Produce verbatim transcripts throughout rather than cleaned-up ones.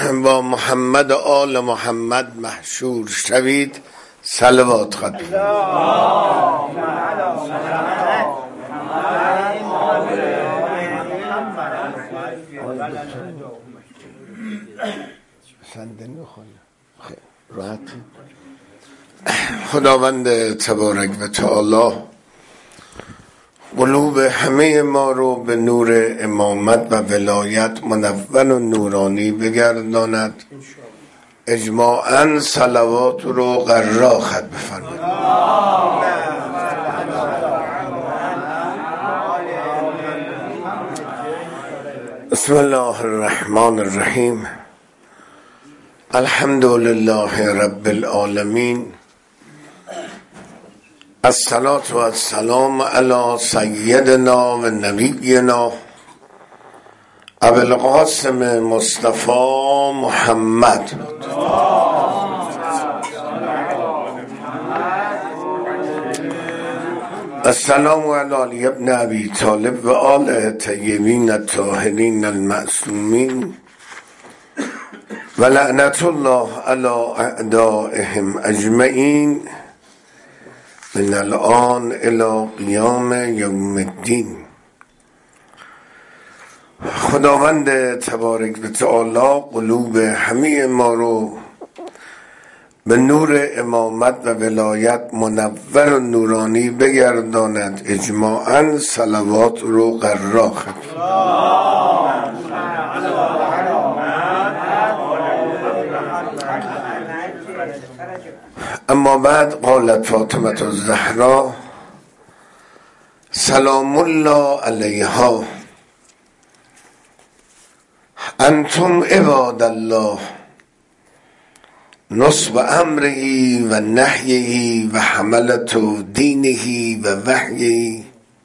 با محمد و آل محمد محشور شوید. صلوات خواهد. خداوند تبارک و تعالی قلوب همه ما رو به نور امامت و ولایت منور و نورانی بگرداند. اجماعاً صلوات رو قرا خط بفرمایید. بسم الله الرحمن الرحیم. الحمد لله رب العالمین. الصلاة و السلام علی سیدنا و نبینا ابو القاسم مصطفی محمد. السلام علی علی ابن ابی طالب و آل طیبین الطاهرین المعصومین و لعنت الله علی اعدائهم اجمعین من الان الى قیام یوم الدین. خداوند تبارک و تعالی قلوب همه ما رو به نور امامت و ولایت منور و نورانی بگرداند. اجماعاً صلوات رو قرا خواهد. اما بعد قالت فاطمه الزهرا سلام الله علیها انتم عباد الله نصب امره و نهیه و حملت دینه و وحیه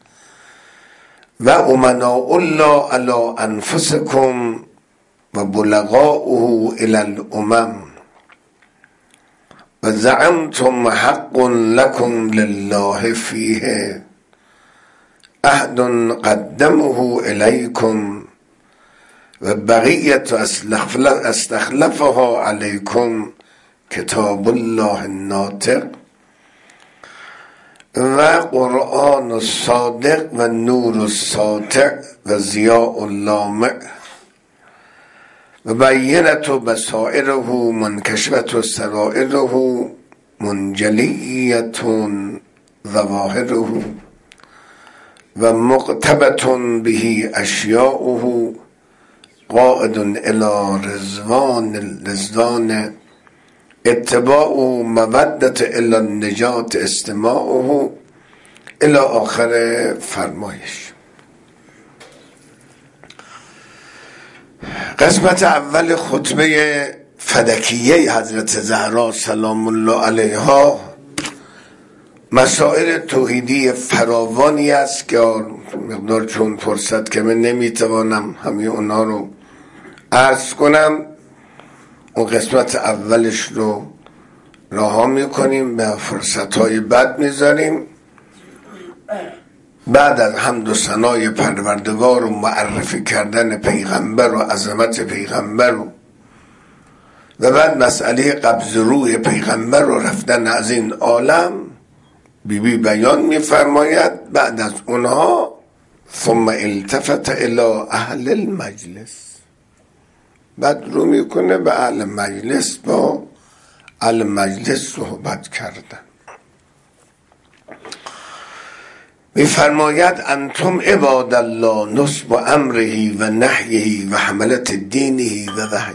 و امناء الله علی انفسکم و بلغاؤه الی الامم و زعمتم حق لکم لله فیه عهد قدمه الیکم و بقیت استخلفها علیکم کتاب الله الناطق و قرآن الصادق و نور الساطع و ضیاء اللامع و بینت بصائره منکشفت سرائره منجلیت ظواهره و مقتبت به اشیاؤه قائد الى رضوان رضوان اتباع مودت الى النجات استماعه الى آخر فرمایش. قسمت اول خطبه فدکیه حضرت زهرا سلام الله علیها مسائل توحیدی فراوانی است که مقدار چون فرصت که من نمیتوانم همه اونا رو عرض کنم. اون قسمت اولش رو رها میکنیم، به فرصت های بعد میذاریم. بعد از حمد و ثنای پروردگار و معرفی کردن پیغمبر و عظمت پیغمبر و و بعد مسئله قبض روح پیغمبر و رفتن از این عالم بی بی بیان میفرماید. بعد از اونها ثم التفت الى اهل المجلس، بعد رو میکنه به اهل مجلس، با اهل مجلس صحبت کردن. میفرماید انتم عباد الله نصب امره و نهیه و حملت دینه و وحی.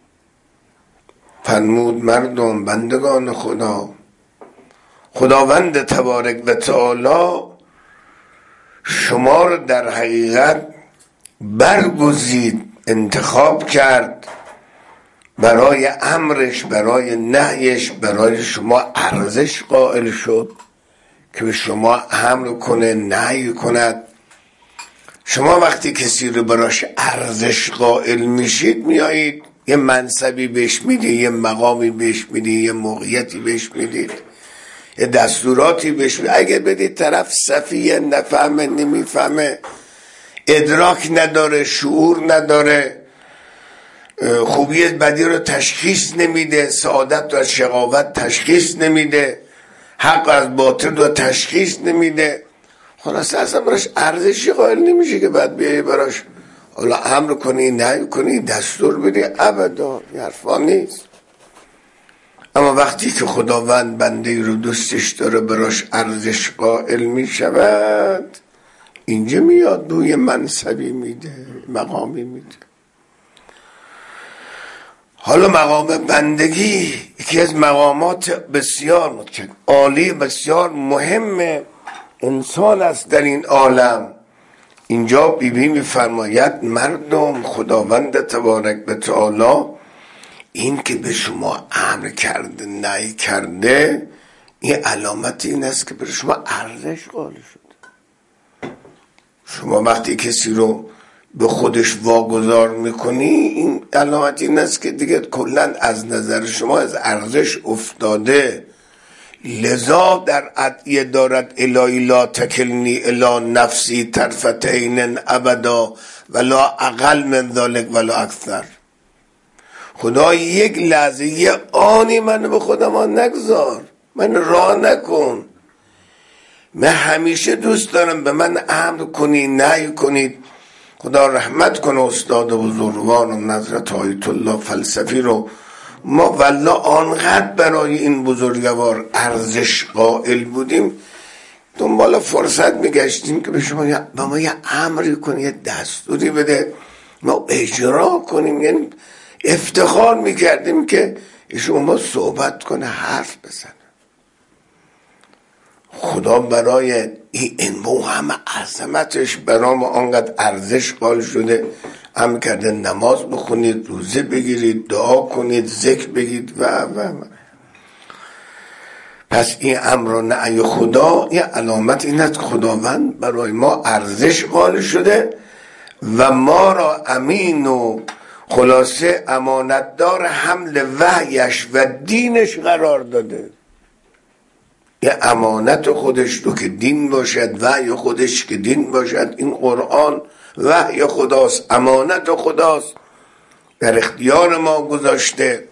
فرمود مردم بندگان خدا، خداوند تبارک و تعالی شما رو در حقیقت برگزید، انتخاب کرد برای امرش، برای نهیش، برای شما ارزش قائل شد که به شما امر کنه، نهی کند. شما وقتی کسی رو براش ارزش قائل میشید، میایید یه منصبی بهش میدید، یه مقامی بهش میدید، یه موقعیتی بهش میدید، یه دستوراتی بهش میدید. اگه بدید طرف سفیه، نفهمه، نمیفهمه، ادراک نداره، شعور نداره، خوبی بدی رو تشخیص نمیده، سعادت رو از شقاوت تشخیص نمیده، حق از باطل رو تشخیص نمیده. خلاصه اصلا براش ارزشی قائل نمیشه که بعد بیایی براش حالا امر کنی، نهی کنی، دستور بدی. ابدا، این حرفا نیست. اما وقتی که خداوند بنده رو دوستش داره براش ارزش قائل میشود، اینجا میاد بوی منصبی میده، مقامی میده. حالا مقام بندگی یکی از مقامات بسیار عالی، بسیار مهم انسان است در این عالم. اینجا بی بی میفرماید مردم، خداوند تبارک و تعالی این که به شما امر کرده نهی کرده، این علامت این است که برای شما ارزش قائل شده. شما وقتی کسی رو به خودش واگذار میکنی، این علامت این است که دیگه کلن از نظر شما از ارزش افتاده. لذا در ادعیه دارد الهی لا تکلنی الی نفسی طرفت عین ابدا ولا اقل من ذلک ولا اکثر. خدا یک لحظه یه آنی منو به خودم نگذار، من راه نکن. من همیشه دوست دارم به من امر کنی، نهی کنید. خدا رحمت کنه استاد بزرگوار و نظرت آیت الله فلسفی رو. ما والله آنقدر برای این بزرگوار ارزش قائل بودیم، دنبال فرصت میگشتیم که به شما به ما یه امری کنه، یه دستوری بده، ما اجرا کنیم. یعنی افتخار میکردیم که شما صحبت کنه، حرف بزنه. خدا برای این انبو همه عظمتش برای ما آنقدر ارزش قائل شده، هم کرده نماز بخونید، روزه بگیرید، دعا کنید، ذکر بگید و و پس این امر و نهی خدا یه علامت این است که خداوند برای ما ارزش قائل شده و ما را امین و خلاصه امانتدار حمل وحیش و دینش قرار داده. یه امانت خودش رو که دین باشد، وحی خودش که دین باشد. این قرآن وحی خداست، امانت خداست، در اختیار ما گذاشته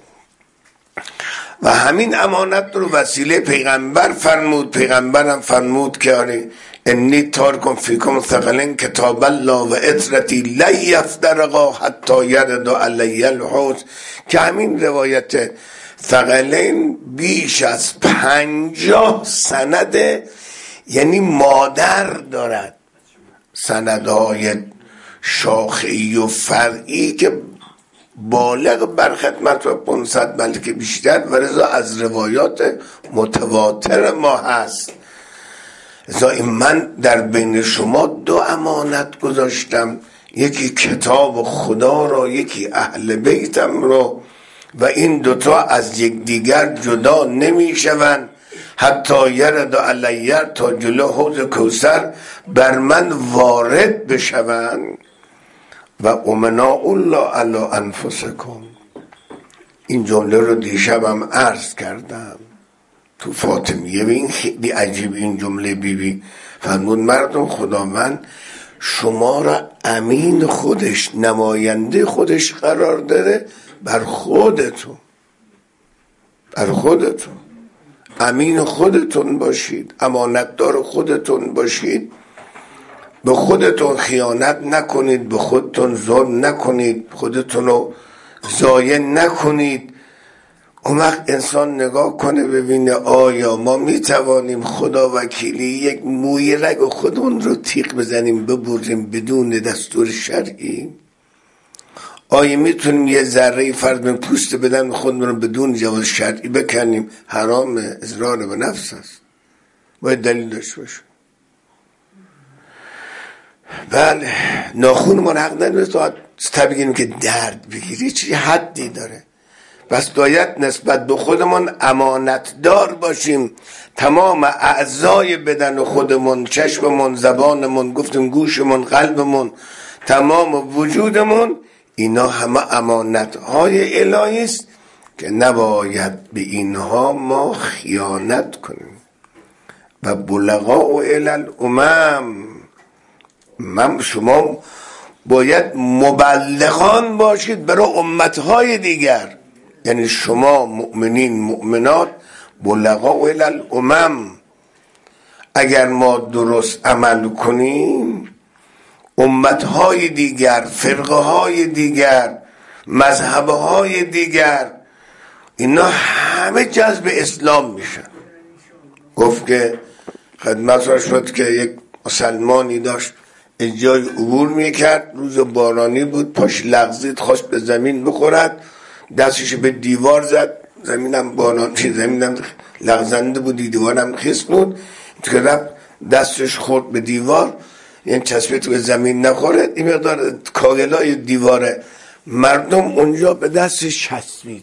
و همین امانت رو وسیله پیغمبر فرمود. پیغمبرم فرمود که آره انی تارکم فیکم ثقلین کتاب الله و اطرتی لا یفترقا حتی یرد علی الحوض، که همین روایت ثقلین بیش از پنجاه سند یعنی مادر دارد، سندهای شاخه‌ای و فرعی که بالغ بر خدمت و پانصد بلکه بیشتر و رضا از روایات متواتر ما هست. رضا من در بین شما دو امانت گذاشتم، یکی کتاب خدا را، یکی اهل بیتم را، و این دوتا از یک دیگر جدا نمی شوند حتی یرد علی، تا جلو حوض کوثر بر من وارد بشوند. و امناء الله علی انفسکم. این جمله رو دیشبم عرض کردم تو فاطمیه. این خیلی عجیب این جمله بی بی فرمود مردم، خداوند شما را امین خودش، نماینده خودش قرار داده بر خودتون، بر خودتون امین خودتون باشید، امانتدار خودتون باشید، به خودتون خیانت نکنید، به خودتون ظلم نکنید، خودتون رو ضایع نکنید. اون وقت انسان نگاه کنه ببینه آیا ما میتوانیم خدا وکیلی یک موی رگ خودمون رو تیغ بزنیم ببریم بدون دستور شرعی؟ آیا میتونیم یه ذره فرض به پوست بدن خودمون رو بدون جواز شرعی بکنیم؟ حرام، اضرار به نفس است، باید دلیل داشته باشه. بله، ناخونمون حق نداره تا بگیم که درد بگیری، چی حدی داره. بس باید نسبت به خودمون امانتدار باشیم. تمام اعضای بدن خودمون، چشممون، زبانمون، گفتم گوشمون، قلبمون، تمام وجودمون، اینا همه امانتهای الهی است که نباید به اینها ما خیانت کنیم. و بلغاء الی الامم، من شما باید مبلغان باشید برای امتهای دیگر. یعنی شما مؤمنین مؤمنات بلغا و الالامم، اگر ما درست عمل کنیم امتهای دیگر، فرقه های دیگر، مذهبهای دیگر، اینا همه جذب اسلام میشن. گفت که خدمت را شد که یک مسلمانی داشت اجای عبور میکرد، روز بارانی بود، پاش لغزید، خواست به زمین بخورد، دستش به دیوار زد، زمینم بارانی، زمینم لغزنده بود، دیوارم خیس بود، که رفت دستش خورد به دیوار، یعنی چسبید به زمین نخوره، این مقدار کاغلای دیوار مردم اونجا به دستش چسبید.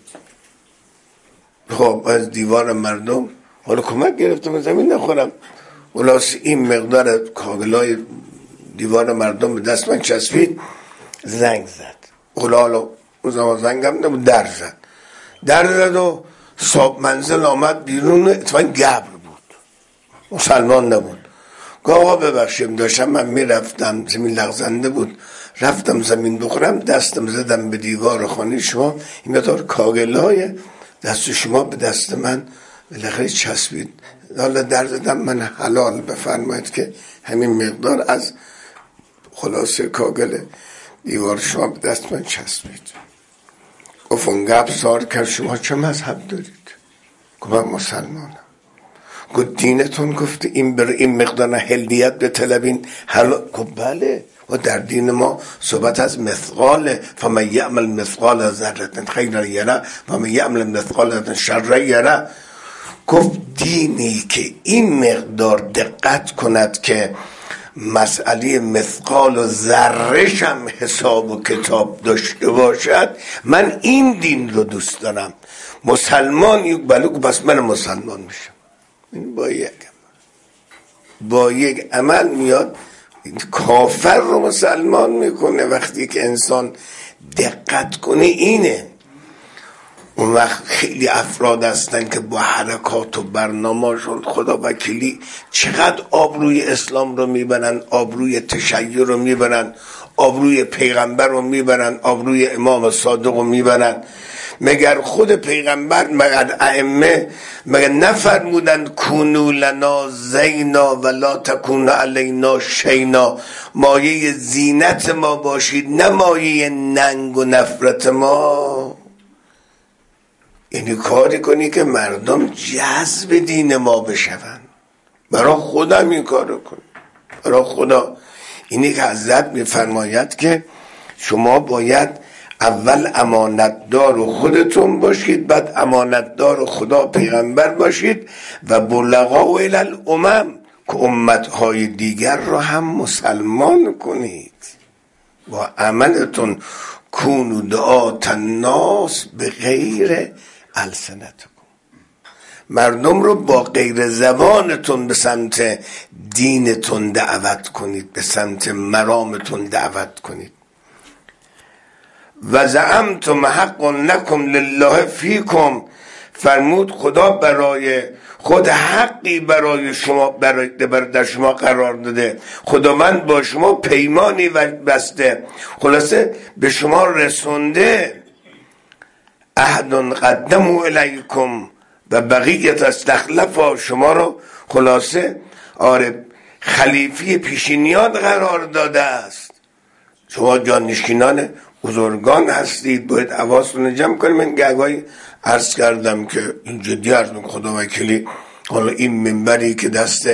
خب از دیوار مردم حالا کمک گرفتم به زمین نخورم، خلاص این مقدار کاغلای دیوار مردم به دست من چسبید، زنگ زد. حالا اون زمان زنگم نبود، در زد در زد و صاحب منزل آمد بیرون، اتفاقا گبر بود، مسلمان نبود. گفت آقا ببخشیم، داشتم من میرفتم، زمین لغزنده بود، رفتم زمین بخورم، دستم زدم به دیوار خانه شما، این مقدار کاغلای دست شما به دست من بالاخره چسبید، حالا در زدم، من حلال بفرمایید که همین مقدار از خلاصه کاغل دیوار شما به دست من چسبید. گفت اون گپ سار کرد شما چه مذهب دارید؟ گفت من مسلمانم. گفت دینتون گفت این بر این مقدار هلیت به طلبین حلال؟ گفت بله، و در دین ما صحبت از مثقال، فمن یعمل مثقال ذره خیرا یره و من یعمل مثقال شر یره. گفت دینی که این مقدار دقت کند که مسئله مثقال و ذره‌ش هم حساب و کتاب داشته باشد، من این دین رو دوست دارم. مسلمان یک بلو، بس من مسلمان میشم. این با یک عمل با یک عمل میاد کافر رو مسلمان میکنه. وقتی که انسان دقت کنه اینه. اون وقت خیلی افراد هستن که با حرکات و برنامه‌شون خدا وکیلی چقدر آبروی اسلام رو میبرن، آبروی تشیع رو میبرن، آبروی پیغمبر رو میبرن، آبروی امام صادق رو میبرن. مگر خود پیغمبر، مگر ائمه، مگر نفرمودن کونو لنا زینا ولا تکونو علینا شینا، مایه زینت ما باشید نه مایه ننگ و نفرت ما. یعنی کاری کنی که مردم جذب دین ما بشون. برای خودم این کارو کن، برای خدا. اینی که حضرت میفرماید که شما باید اول امانتدار خودتون باشید، بعد امانتدار خدا پیغمبر باشید و بلغا و الالامم، که امتهای دیگر رو هم مسلمان کنید. با عملتون کونو دعات الناس به غیر السنتکم، مردم رو با غیر زبانتون به سمت دینتون دعوت کنید، به سمت مرامتون دعوت کنید. و زعمتم حق لکم لله فیکم، فرمود خدا برای خود حقی برای شما، برای در شما قرار داده. خداوند با شما پیمانی بسته، خلاصه به شما رسونده. عهد قدموا الیکم و بقیت استخلفا، شما رو خلاصه آره خلیفه پیشینیان قرار داده است. شما جانشینان بزرگان هستید، باید حواستون جمع کنید. من گاهی عرض کردم که این جدی عرض میکنم، خدا وکیلی حالا این منبری که دست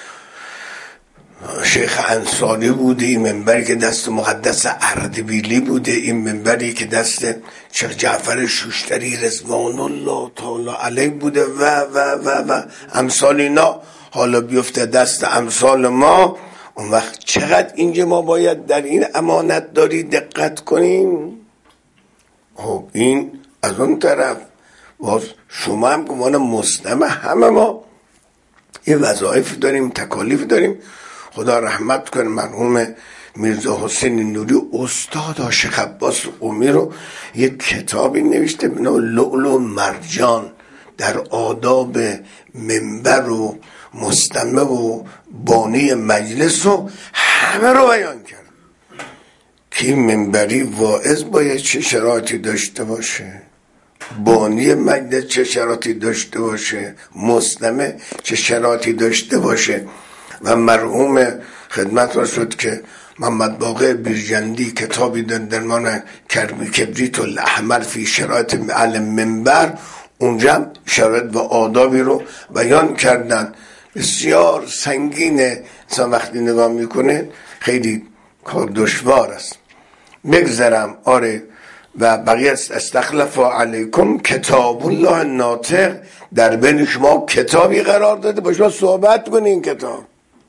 شیخ انصاری بوده، این منبری که دست مقدس اردبیلی بوده، این منبری که دست شیخ جعفر شوشتری رضوان الله تعالی علیه بوده و و و و امثال اینا، حالا بیفته دست امثال ما. اون وقت چقدر اینجا ما باید در این امانت داری دقت کنیم. خب این از اون طرف باز شما هم که مانا مستمع، همه ما یه وظایف داریم، تکالیف داریم. خدا رحمت کنه مرحوم میرزا حسین نوری استاد عاشق عباس قمی رو یک کتابی نوشته به نام لؤلؤ و مرجان در آداب منبر و مستمع و بانی مجلس و همه رو بیان کرد که منبری واعظ باید چه شرایطی داشته باشه، بانی مجلس چه شرایطی داشته باشه، مستمع چه شرایطی داشته باشه. و مرحوم خدمت را شد که محمد باقر بیرجندی کتابی در درمان کبریت الاحمر فی شرایط اهل منبر، اونجا شرایط و آدابی رو بیان کردن. بسیار سنگینه، انسان وقتی نگاه میکنه خیلی کار دشوار است. بگذرم آره و بقیه استخلف علیکم کتاب الله ناطق، در بین شما کتابی قرار داده با شما صحبت کنین. کتاب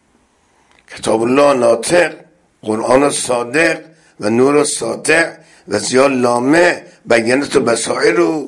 کتاب الله ناطق، قرآن صادق و نور ساطع و ضیاء لامع بینت و بصائر رو.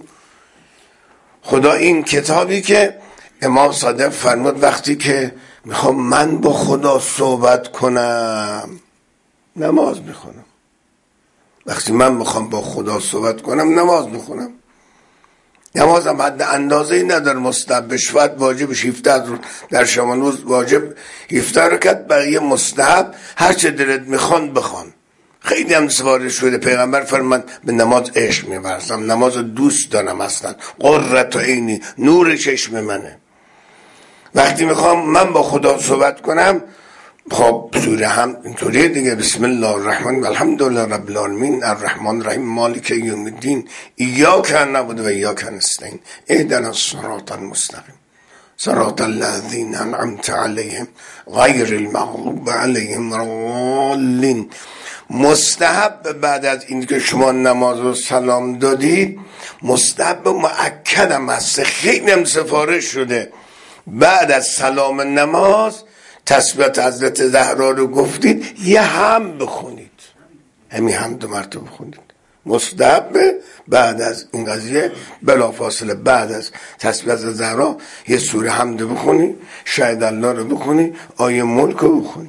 خدا این کتابی که امام صادق فرمود وقتی که میخوام من با خدا صحبت کنم نماز میخونم، وقتی من میخوام با خدا صحبت کنم نماز میخونم. نمازم حد اندازه‌ای نداره، مستحب شفاعت واجبش هفده رو در شبان روز واجب هفده رکعت، بقیه مستحب هر چه دلت میخوان بخوان. خیلی هم سفارش شده، پیغمبر فرمود به نماز عشق می‌ورزم، نماز دوست دارم اصلا، قرة عینی، نور چشم منه. وقتی میخوام من با خدا صحبت کنم خب سوره هم اینطوریه دیگه، بسم الله الرحمن و الحمدلله رب العالمین الرحمن الرحیم مالک یوم الدین ایاک نعبد و ایاک نستعین اهدنا الصراط المستقیم صراط الذین انعمت علیهم غیر المغضوب علیهم ولا الضالین. مستحب بعد از این که شما نماز و سلام دادید، مستحب مؤکدم است، خیلی هم سفارش شده، بعد از سلام نماز تسبیحات حضرت زهرا رو گفتید یه هم بخونید، همین هم دو مرتبه بخونید. مستحب بعد از این قضیه بلافاصله بعد از تسبیحات زهرا یه سوره حمد بخونید، شاهد الله رو بخونید، آیه ملک رو بخونید.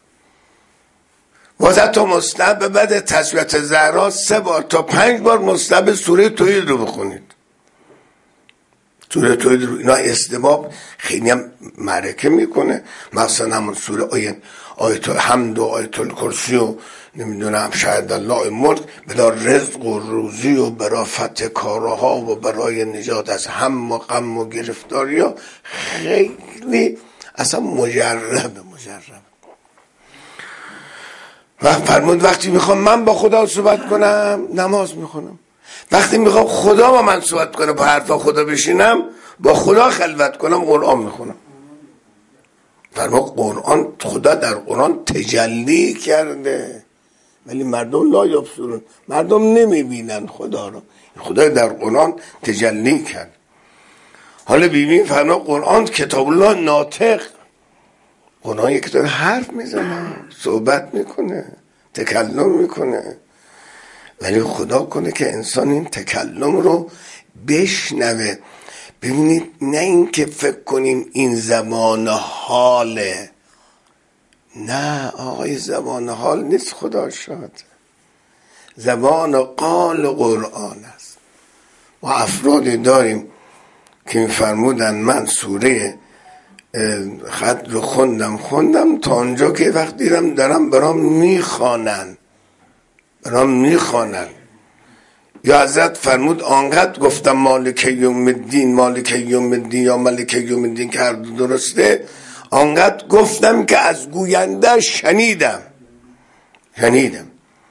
واسه تا مستحب بعد تسبیحات زهرا سه بار تا پنج بار مستحب سوره توحید رو بخونید. سوره توحید رو اینا استباب خیلی هم معرکه میکنه، مثلا همون سوره آیه آیت الحمد و آیت الکرسی و نمیدونم شاهد الله ملک برای رزق و روزی و برای فتح کارها و برای نجات از هم و غم و گرفتاری ها خیلی اصلا مجربه مجربه. و فرمود وقتی میخوام من با خدا صحبت کنم نماز میخونم، وقتی میخوام خدا با من صحبت کنه با حرفا خدا بشینم با خدا خلوت کنم قرآن میخونم. فرمود قرآن خدا در قرآن تجلی کرده ولی مردم لا یبصرون، مردم نمیبینن خدا رو، خدا در قرآن تجلی کرد. حالا ببین فرمود قرآن کتاب الله ناطق، قرآن یک کتاب حرف میزنه، صحبت میکنه، تکلم میکنه، ولی خدا کنه که انسان این تکلم رو بشنوه. ببینید نه این که فکر کنیم این زبان حاله، نه آقای زبان حال نیست، خدا شاد زبان قال قرآن است. و افرادی داریم که میفرمودن من سوره خط رو خوندم خوندم تا اونجا که وقت دیدم دارم برام میخوانن برام میخوانن یا حضرت فرمود آنقدر گفتم مالک یوم الدین مالک یوم الدین یا مالک یوم الدین که هر دو درسته، آنقدر گفتم که از گوینده شنیدم شنیدم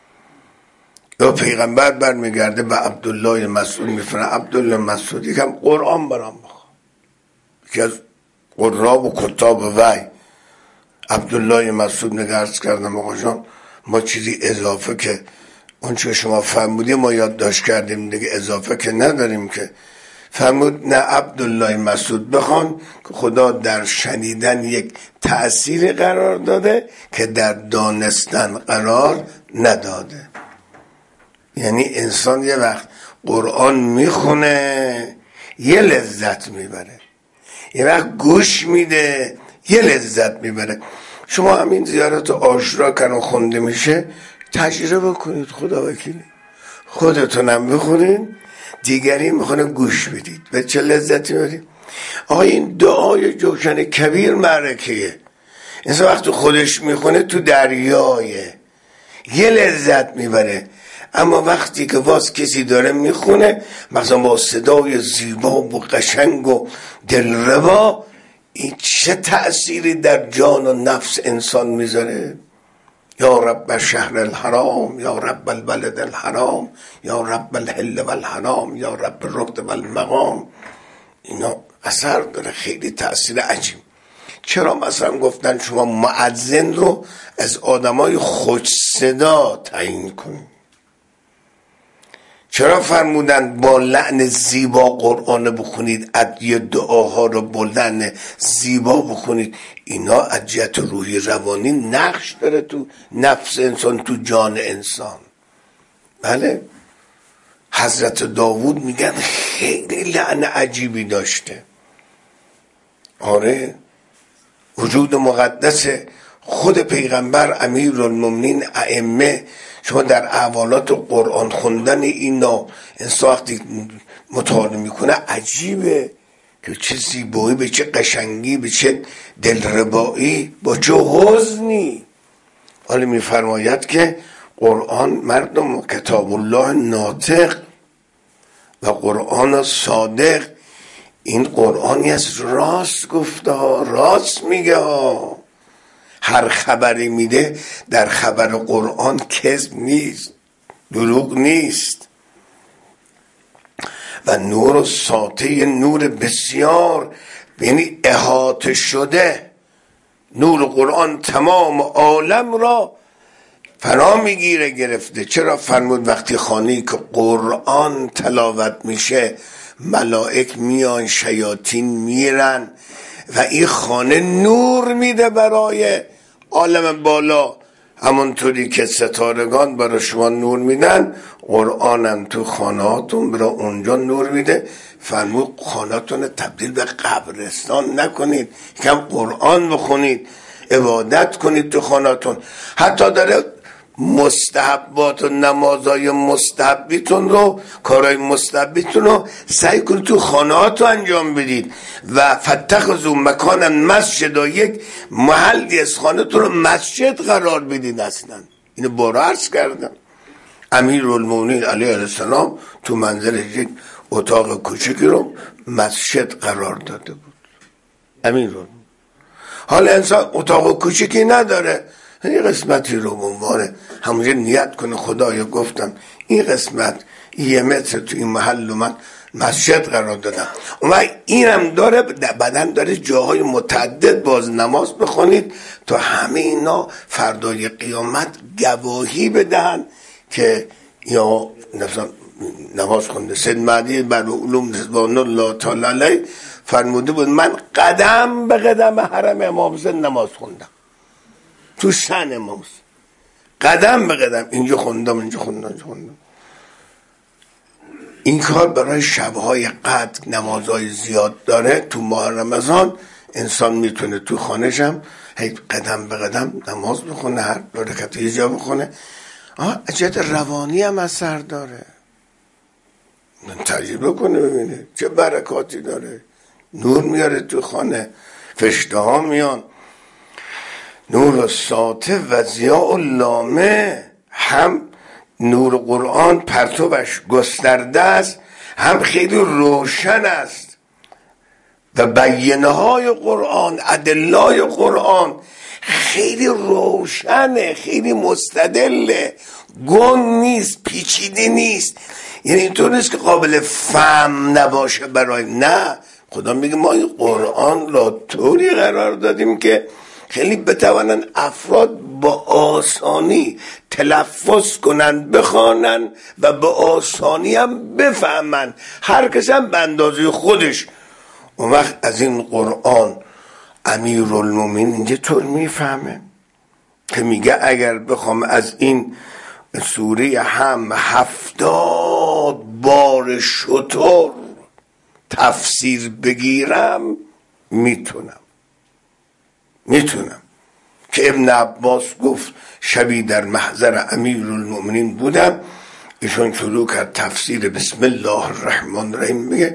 یا پیغمبر برمیگرده به عبدالله مسعود میفرمه عبدالله مسعود یکم قرآن برام بخوان، یکی از قرآن و کتاب وحی عبدالله مسعود نگرس کردم آقا جان ما چیزی اضافه که اون چه شما فرمودیم ما یادداشت کردیم دیگه، اضافه که نداریم که. فرمود نه عبدالله مسعود بخوان که خدا در شنیدن یک تأثیر قرار داده که در دانستن قرار نداده. یعنی انسان یه وقت قرآن میخونه یه لذت میبره، یه وقت گوش میده یه لذت میبره. شما همین زیارت عاشورا کنو خونده میشه تجربه کنید، خدا وکیلی خودتونم بخونید دیگری میخونه گوش بدید و چه لذتی برید. آقا این دعای جوشن کبیر معرکیه، انسان وقتی خودش میخونه تو دریایه، یه لذت میبره. اما وقتی که باز کسی داره میخونه مثلا با صدای زیبا و قشنگ و دلربا، این چه تأثیری در جان و نفس انسان میذاره؟ یا رب الشهر الحرام، یا رب البلد الحرام، یا رب الحل والحرام، یا رب الرکب والمقام. اینا اثر داره، خیلی تأثیر عجیب. چرا مثلا گفتن شما مؤذن رو از آدمای خوش صدا تعیین کنید؟ چرا فرمودن با لحن زیبا قرآن بخونید، ادعیه دعاها رو با لحن زیبا بخونید؟ اینا از جهت روحی روانی نقش داره تو نفس انسان، تو جان انسان. بله، حضرت داوود میگن خیلی لحن عجیبی داشته. آره، وجود مقدس خود پیغمبر امیرالمومنین ائمه، شما در احوالات و قرآن خوندن اینا انسان وقتی مطالعه میکنه عجیبه که چه زیبایی، به چه قشنگی، به چه دلربایی، با چه حزنی. حالا میفرماید که قرآن مردم کتاب الله ناطق و قرآن صادق، این قرآنی از راست گفته ها، راست میگه ها. هر خبری میده در خبر قرآن کذب نیست، دروغ نیست. و نور و ساطع، نور بسیار، یعنی احاطه شده. نور قرآن تمام عالم را فرا میگیره، گرفته. چرا فرمود وقتی خانه‌ای که قرآن تلاوت میشه ملائک میان، شیاطین میرن و این خانه نور میده برای عالم بالا. همونطوری که ستارگان برای شما نور میدن، قرآنم تو خانهاتون برای اونجا نور میده. فرمود خانهاتون تبدیل به قبرستان نکنید، کم قرآن بخونید، عبادت کنید تو خانهاتون. حتی داره مستحبات و نمازهای مستحبیتون رو، کارهای مستحبیتون رو سعی کنید تو خانهاتون انجام بدید. و فتخذوا مکانا مسجد، یک محلی از خانهتون رو مسجد قرار بدید. اصلا اینو بارا عرض کردم. امیرالمومنین علیه السلام تو منزل یک اتاق کوچکی رو مسجد قرار داده بود. امیرالمومنین. حالا انسان اتاق کوچکی نداره، این قسمتی رو به عنوان همونجا نیت کنه خدایا گفتم این قسمت یه متر تو این محل من مسجد قرار دادم. و اینم داره بدن داره جاهای متعدد باز نماز بخونید تا همه اینا فردای قیامت گواهی بدن که یا نماز خونده. سید مهدی بر علوم رضوان الله تعالی علیه فرموده بود من قدم به قدم حرم امام حسین نماز خوندم، تو شأن امام حسین قدم به قدم اینجا خوندم اینجا خوندم اینجا خوندم. این کار برای شبهای قدر نمازهای زیاد داره. تو ماه رمضان انسان میتونه تو خانه‌شم قدم به قدم نماز بخونه، هر دو رکعت یه جا بخونه. آه اجت روانی هم اثر داره. من تجربه کنه ببینه چه برکاتی داره. نور میاره تو خانه، فرشته ها میان. نور ساطع و ضیاء لامع، هم نور قرآن پرتوش گسترده است، هم خیلی روشن است. و بیانه های قرآن، ادلای قرآن خیلی روشنه، خیلی مستدله، گنگ نیست، پیچیده نیست. یعنی اینطور نیست که قابل فهم نباشه برای، نه، خدا میگه ما این قرآن را طوری قرار دادیم که خیلی بتوانن افراد با آسانی تلفظ کنن، بخوانن و با آسانی هم بفهمن، هر کس هم به اندازه خودش. اون وقت از این قرآن امیرالمومنین اینجا طور میفهمه که میگه اگر بخوام از این سوره هم هفتاد بار شطور تفسیر بگیرم میتونم میتونم که ابن عباس گفت شبی در محضر امیرالمومنین بودم، ایشون شروع کرد تفسیر بسم الله الرحمن الرحیم، میگه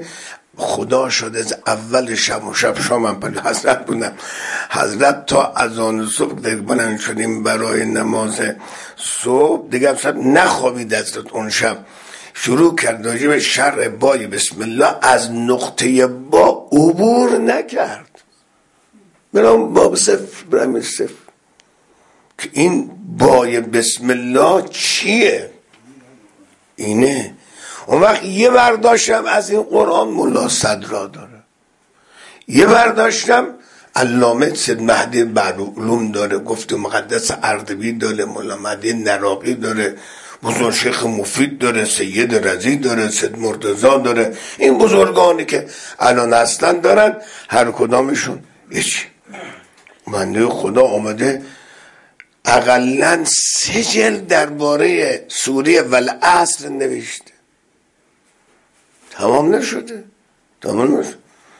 خدا شده از اول شب و شب شامم پل حضرت بودم. حضرت تا اذان صبح دیگه بلند شدیم برای نماز صبح دیگه اصلا نخوابید. حضرت اون شب شروع کرد راجع به شرع بای بسم الله، از نقطه با عبور نکرد. برام باب صفر برام صفر که این بای بسم الله چیه؟ اینه. اون وقت یه برداشتم از این قرآن ملا صدرا داره، یه برداشتم علامه سید مهدی بحرالعلوم داره، گفت مقدس اردبیل داره، مولا مهدی نراقی داره، بزرگ شیخ مفید داره، سید رضی داره، سید مرتضی داره. این بزرگانی که الان اصلا دارن هر کدامشون یه چی. بنده خدا آمده اقلن سه جلد درباره سوره والعصر نوشته، تمام نشده، تمام نشده.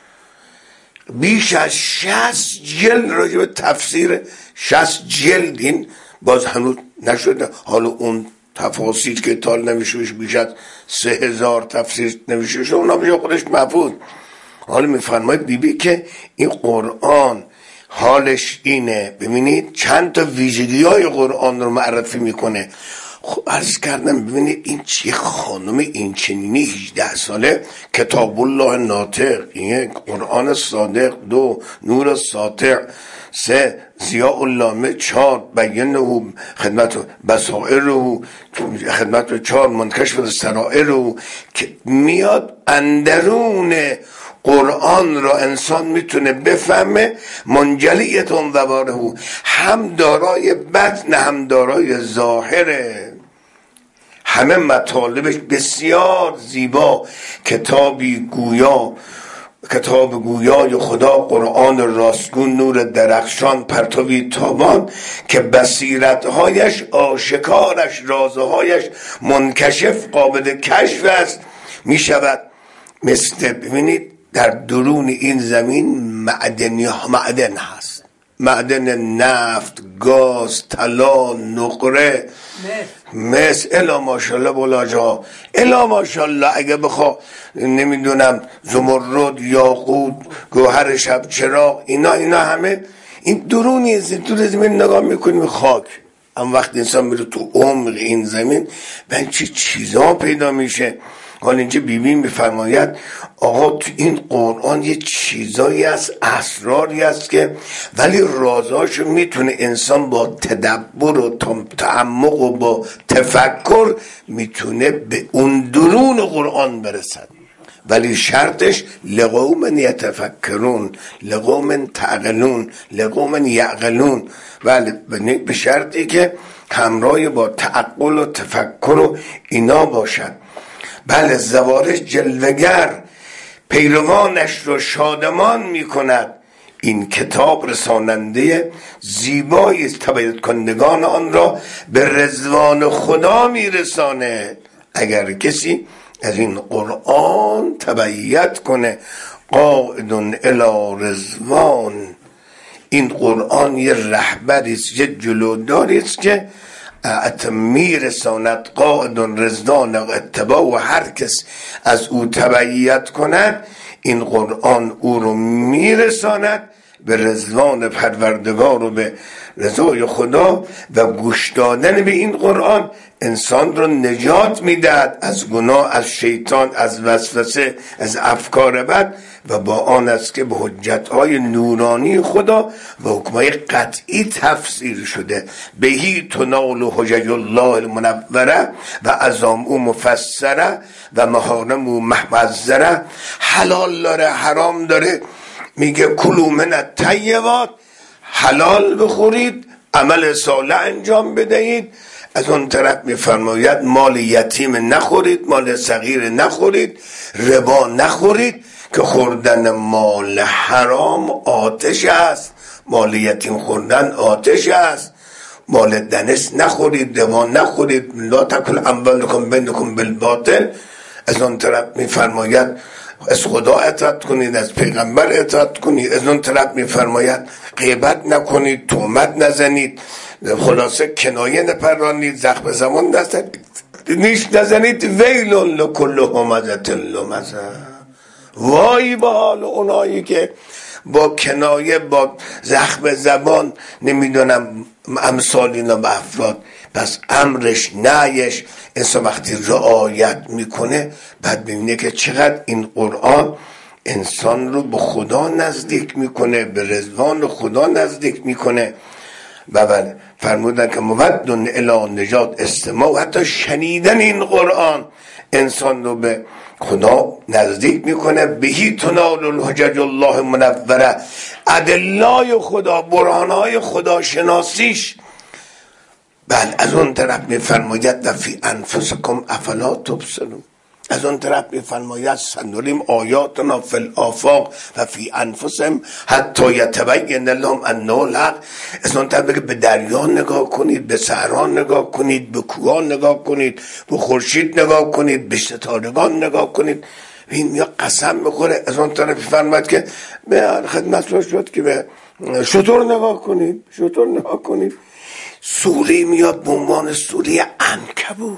بیش از شصت جلد راجع به تفسیر، شصت جلد این باز هنوز نشده. حالا اون تفاسیر که تال نمیشوش بیش از سه هزار تفسیر نمیشوش، اونا بیشه خودش محفوظ. حالا میفرماید بیبی که این قرآن حالش اینه. ببینید چند تا ویژگی های قرآن رو معرفی میکنه. خب عرض کردم ببینید این چه خانم این چنینی هجده ساله، کتاب الله ناطق، این قرآن صادق، دو نور ساطع، سه ضیاء اللامع، چهار بیانه خدمت بصائر، خدمت چهار منکشف سرائر، که میاد اندرون قرآن را انسان میتونه بفهمه. منجلیتون ذواره، هم دارای بطن هم دارای ظاهره، همه مطالبش بسیار زیبا. کتابی گویا، کتاب گویای خدا، قرآن راستگون، نور درخشان، پرتوی تابان که بصیرتهایش آشکارش، رازهایش منکشف قابل کشف است می شود. مثل ببینید در درون این زمین معدنی معدن هست، معدن نفت، گاز، طلا، نقره، مس الا ماشاءالله بولاجا الا ماشاءالله. اگه بخوا نمیدونم زمرد، یاقوت، گوهر شب چراغ، اینا اینا همه این درونی دور زمین نگاه میکنیم خاک. اما وقت انسان میره تو عمق این زمین به چه چیزا پیدا میشه. حالا اینجا بیبی میفرماید آقا تو این قرآن یه چیزایی هست، اسراری هست که ولی رازاشو میتونه انسان با تدبر و تعمق و با تفکر میتونه به اون درون قرآن برسد. ولی شرطش لقوم یتفکرون، لقوم تعقلون، لقوم یعقلون. ولی به شرطی که همراه با تعقل و تفکر و اینا باشد. بله زوارش جلوگر پیروانش رو شادمان می کند. این کتاب رساننده زیبای تبعیت کنندگان آن را به رضوان خدا می رسانه. اگر کسی از این قرآن تبعیت کنه، قائدون الی رضوان، این قرآن یه رهبریست، یه جلوداریست که میرساند. قائدون رضوان اتباع، و هر کس از او تبعیت کند این قرآن او رو میرساند به رضوان پروردگار و به رضای خدا. و گوش دادن به این قرآن انسان رو نجات میدهد از گناه، از شیطان، از وسوسه، از افکار بد، و با آن است که به حجتهای نورانی خدا و حکمهای قطعی تفسیر شده. بهی تنال حجج الله المنوره و عظام او مفسره و محارم او محوذره. حلال داره، حرام داره. میگه کلوا من الطیبات، حلال بخورید، عمل صالح انجام بدهید. از اون طرف میفرماید مال یتیم نخورید، مال صغیر نخورید، ربا نخورید که خوردن مال حرام آتش است. مال یتیم خوردن آتش است. مال دنس نخورید، ربا نخورید، لا تاکلوا اموالکم بینکم بالباطل. از اون طرف میفرماید از خدا اطاعت کنید، از پیغمبر اطاعت کنید. از اون طرف میفرماید غیبت نکنید، تهمت نزنید، خلاصه کنایه نپرانید، زخم زمان دست نیش نزنید. ویل لکل همزة لمزة. وای به حال اونایی که با کنایه با زخم زبان نمیدونم امثال اینا به افراد. پس امرش نهیش انسان وقتی رعایت میکنه بعد ببینه که چقدر این قرآن انسان رو به خدا نزدیک میکنه، به رضوان خدا نزدیک میکنه. و بله فرمودن که مودن الی نجات استماع، و حتی شنیدن این قرآن انسان رو به خدا نزدیک میکنه. بهی تنال الحجج الله منوره، ادلای خدا، برهانهای خدا شناسیش. بله از اون طرف میفرماید و فی انفسکم افلا تبصرون، از اون طرف میفرماید سنریم آیاتنا فی الآفاق و فی انفسهم حتی یتبین لهم انه الحق. از اون طرف بگه به دریا نگاه کنید، به صحرا نگاه کنید، به کوه نگاه کنید، به خورشید نگاه کنید، به ستارگان نگاه کنید. این یا قسم میخوره. از اون طرف فرماید که به خدمت شد که به شطور نگاه کنید، شطور نگاه کنید. سوره میاد به عنوان سوره عنکبوت.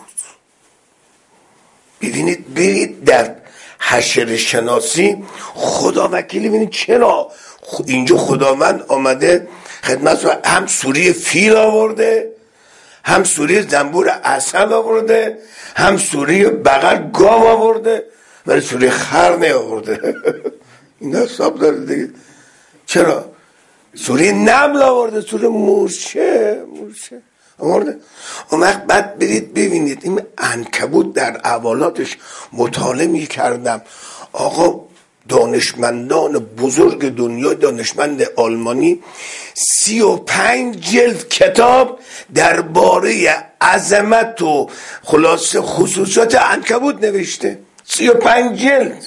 ببینید برید در حشر شناسی خدا وکیلی ببینید چرا اینجا خداوند آمده خدمت رو هم سوره فیل آورده، هم سوره زنبور عسل آورده، هم سوره بقر گاو آورده، ولی سوره خر نیاورده. این حساب داره دیگه. چرا؟ سوره نمل آورده، سوره مورچه مورچه آورده. اون وقت بعد برید ببینید این عنکبوت در اولاتش مطالعه می کردم. آقا دانشمندان بزرگ دنیا، دانشمند آلمانی سی و پنج جلد کتاب درباره عظمت و خلاصه خصوصیات عنکبوت نوشته. سی و پنج جلد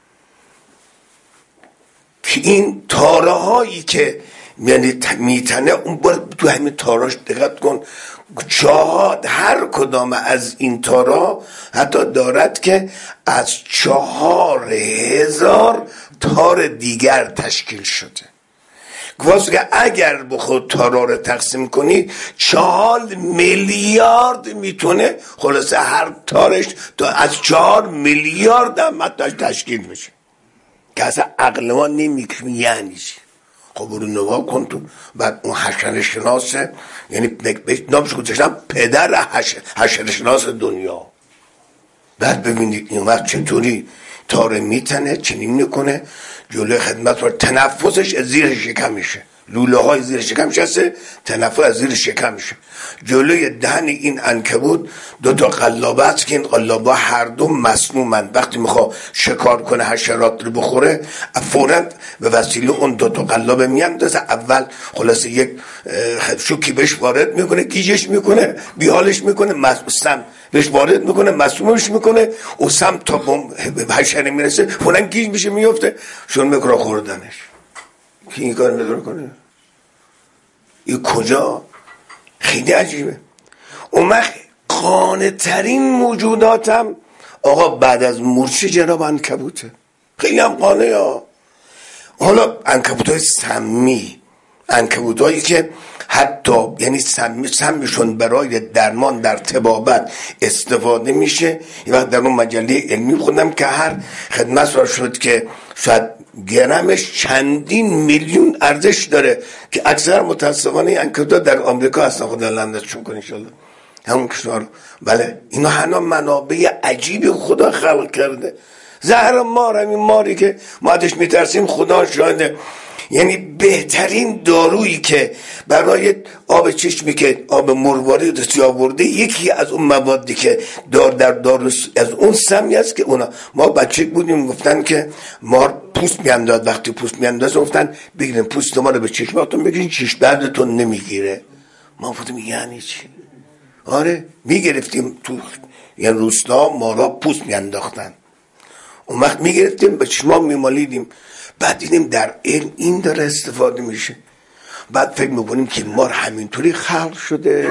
که این تاره هایی که یعنی میتنه اون بار تو همین تاراش دقت کن، چهار هر کدام از این تارا حتی دارد که از چهار هزار تار دیگر تشکیل شده. گفت که اگر به خود تارا رو تقسیم کنید چهار میلیارد میتونه خلاصه هر تارش تا از چهار میلیارد هم حتی تشکیل میشه که اصلا عقل ما نمیکنه یعنی چی. خب برو نگاه کن تو. بعد اون حشر شناسه، یعنی نامش گذاشتم پدر حشر شناس دنیا. بعد ببینید این وقت چطوری تاره میتنه، چنین میکنه جلوی خدمت رو، تنفسش از زیر شکم میشه، لوله های زیر شکمش هسته، تنفس از زیر شکم میشه. جلوی دهن این عنکبوت دو تا قلابه هست که این قلابه هر دو مسمومند. وقتی میخواد شکار کنه حشرات رو بخوره فوراً به وسیله اون دو تا قلابه میاندازه. اول خلاصه یک شوکی بهش وارد میکنه، گیجش میکنه، بیحالش میکنه، مسم بهش وارد میکنه، مسمومش میکنه، و سم تا به حشره میرسه فوراً گیج میشه میفته، شون میکنه خوردنش. که این کار نداره کنه. این کجا؟ خیلی عجیبه. اون وقت قانع ترین موجوداتم آقا بعد از مورچه جناب عنکبوته. خیلی هم قانه ها. حالا عنکبوت های سمی، عنکبوت هایی که حتی یعنی سمی سمشون برای درمان در طبابت استفاده میشه. یه وقت در اون مجله علمی خوندم که هر خدمت را شد که شاید گرمش چندین میلیون ارزش داره که اکثر متاسفانه عنکبوت‌ها در آمریکا هستن. خدا لعنتشون کنه ان شاء الله همون کشور. بله اینا حنا منابع عجیبی خدا خلق کرده. زهر مار، همین ماری که ما ازش میترسیم خدا شاهده. یعنی بهترین دارویی که برای آب چشمی که آب مروارید دستی آورده، یکی از اون موادی که دار در دارو از اون سمی است که اونا ما بچه بودیم گفتن که مار پوست میانداز، وقتی پوست میانداز گفتن بگیرین پوست ما رو به چشماتون بگیرین چشم دردتون نمیگیره. ما گفتیم یعنی چی؟ آره میگرفتیم تو یعنی روستا مارا پوست میانداختن، اون وقت میگرفتیم به چشما میمالیدیم. بعد دیدیم در علم این داره استفاده میشه. بعد فکر میکنیم که مار همینطوری خلق شده.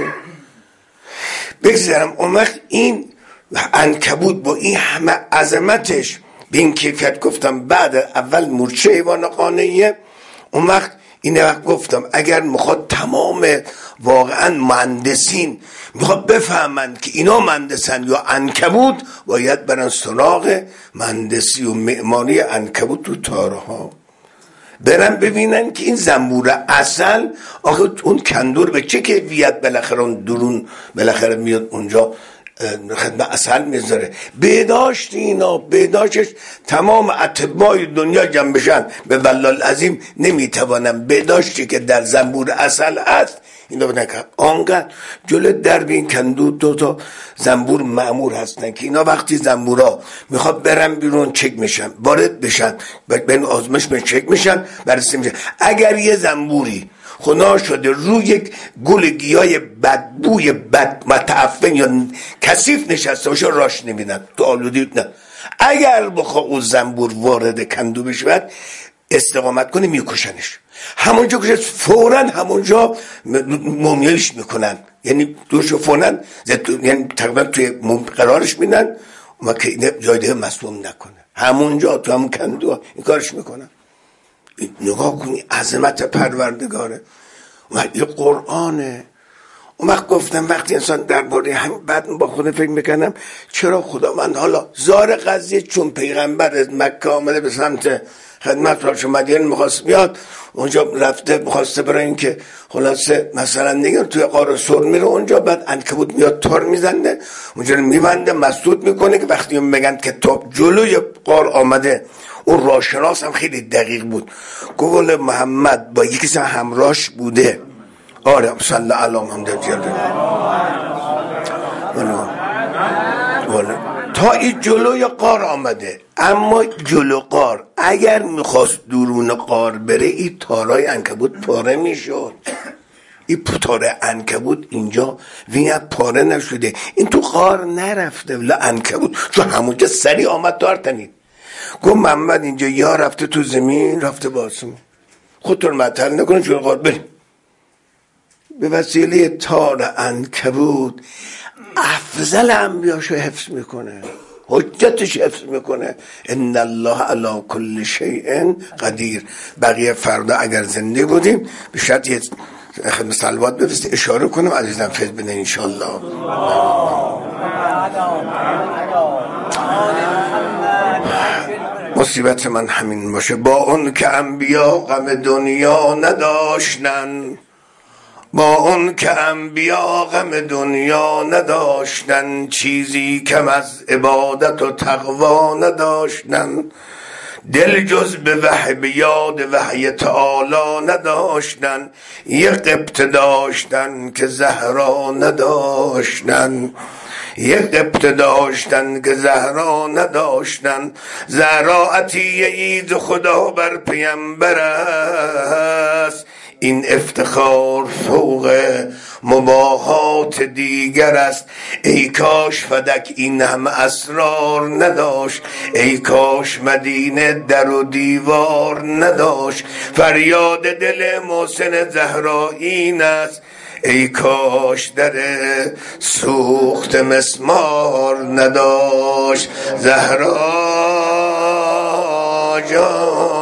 بگذارم اون وقت این عنکبوت با این همه عظمتش به این کیفیت گفتم بعد اول مورچه حیوان قانعیه، اون وقت این وقت گفتم اگر میخواد تمام واقعا مهندسین میخواد بفهمن که اینا مهندسن یا عنکبوت، باید برن سراغ مهندسی و معماری عنکبوت تو تاره ها، برن ببینن که این زنبور عسل آخه اون کندور به چه کیفیت بالاخره اون درون بالاخره میاد اونجا خدمت اصل میذاره. بهداشت اینا، بهداشتش تمام اطبای دنیا جمع بشن به والله العظیم نمیتوانم بهداشتی که در زنبور اصل هست اینا بنکن. آنقدر جلو درب این کندو دو تا زنبور معمور هستن که اینا وقتی زنبورا میخواد برن بیرون چک میشن، وارد بشن، بین آزمش به چک میشن، بررسی میشن. اگر یه زنبوری خدا شده روی یک گل گیاه بدبوی بد متعفن یا کثیف نشسته باشه راش نمیدن تو آلودی نه. اگر بخواه اون زنبور وارد کندو بشه استقامت کنه میکشنش، همونجا کشش فوراً همونجا مومیایش میکنن، یعنی دوشو فوراً یعنی تقریبا توی قرارش میدن و که جای دیگه مسموم نکنه، همونجا تو همون کندو این کارش میکنن. نگاه کنی عظمت پروردگاره و این قرآنه. اون وقت گفتم وقتی انسان درباره همین بعد با خودم فکر میکنم چرا خدا من حالا زار قضیه چون پیغمبر از مکه آمده به سمت خدمت راش مدینه میخواست بیاد اونجا رفته میخواسته برای این که خلاصه مثلا نگم توی قار سر میره اونجا، بعد عنکبوت میاد تار میزنه اونجا رو میبنده مسدود میکنه که وقتی میگن که تا جلوی قار آمده. اون راشناس هم خیلی دقیق بود، گفت محمد با یکی سه همراهش بوده. آره صلی علی محمد جل تا این جلوی قار آمده. اما جلو قار اگر میخواست درون قار بره این تارای عنکبوت پاره میشد. این تاره عنکبوت اینجا وینت پاره نشده، این تو قار نرفته ولی عنکبوت چون همونجا سری آمد تار تنید. گفت محمد اینجا یا رفته تو زمین رفته با آسمون، خودتون مطل نکنه چون قار بریم. به وسیله تار عنکبوت افضل انبیاشو حفظ میکنه، حجتش حفظ میکنه. ان الله علی کل شیء قدیر. بقیه فردا اگر زنده بودیم به شرط یه خدمت صلوات بفرست اشاره کنم عزیزم فیض بده انشالله. مصیبت من همین باشه، با اون که انبیا غم دنیا نداشتن، با اون که انبیا غم دنیا نداشتن، چیزی کم از عبادت و تقوا نداشتن، دل جز به وحی به یاد وحی تعالی نداشتن، یه قبط داشتن که زهرا نداشتن، یه قبط داشتن که زهرا نداشتن. زهرا عطیه اید خدا بر پیمبر است، این افتخار فوق مباهات دیگر است. ای کاش فدک این هم اسرار نداشت، ای کاش مدینه در و دیوار نداشت. فریاد دل محسن زهرا این است، ای کاش در سوخت مسمار نداشت. زهرا جان